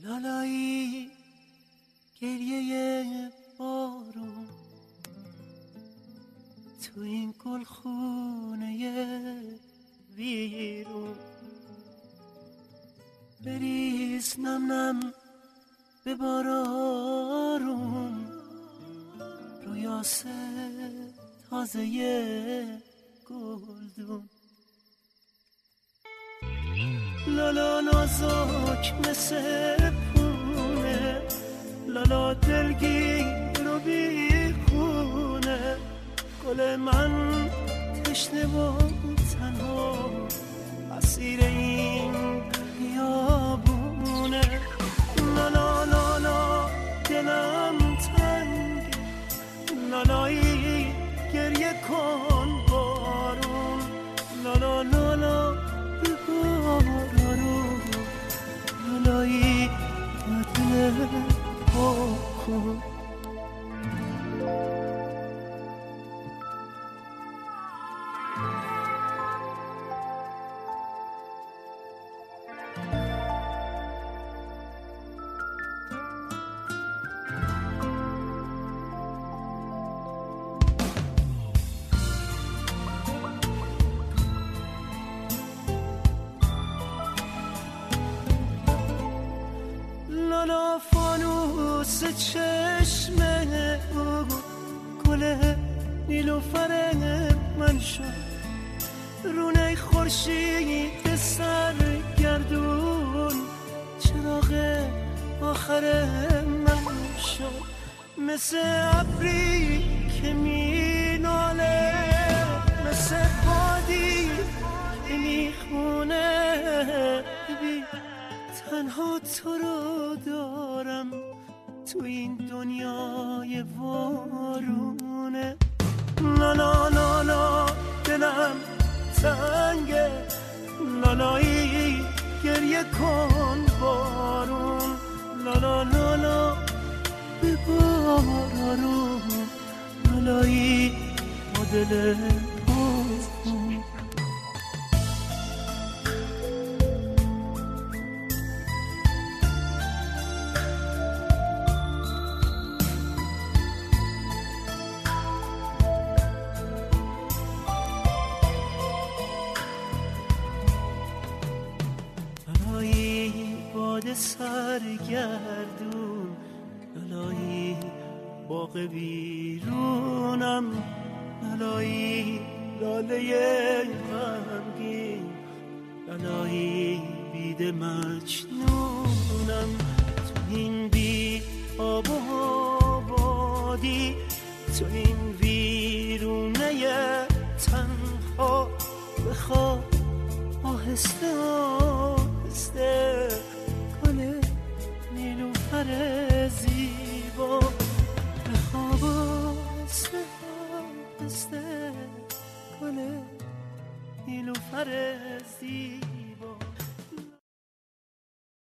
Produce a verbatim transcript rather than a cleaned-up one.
لالایی گریه بارون تو این گلخونه ویرون، بریز نم نم به بارارون، رویاسه تازه گلدون. لالا نازک مثل پونه، لالا دلگیر و بیخونه، گل من تشنه و تنها اسیر این بیابونه. لالا لالا دلم تنگ، لالایی گریه کن بارون، لالا لالا بارون، لالایی با دل پاکن. لالا فانوس چشمه او، گل نیلوفر من شد، رونه خورشید سرگردون، چراغ آخر من شد، مثل ابری که می ناله، مثل بادی که می خونه. تنها تو رو دارم تو این دنیای وارونه. لالا لالا دلم تنگه، لالایی گریه کن بارون، لالا لالا به بارون، لالایی با دل پاکن. باد سرگردون، لالایی باغ بیرونم، لالایی لاله غمگین، لالایی بید مجنونم. تو این بی آب و آبادی، تو این ویرونه تنها، بخواب آهسته آهسته، گل نیلوفر زیبا، بخواب آهسته آهسته، گل نیلوفر زیبا.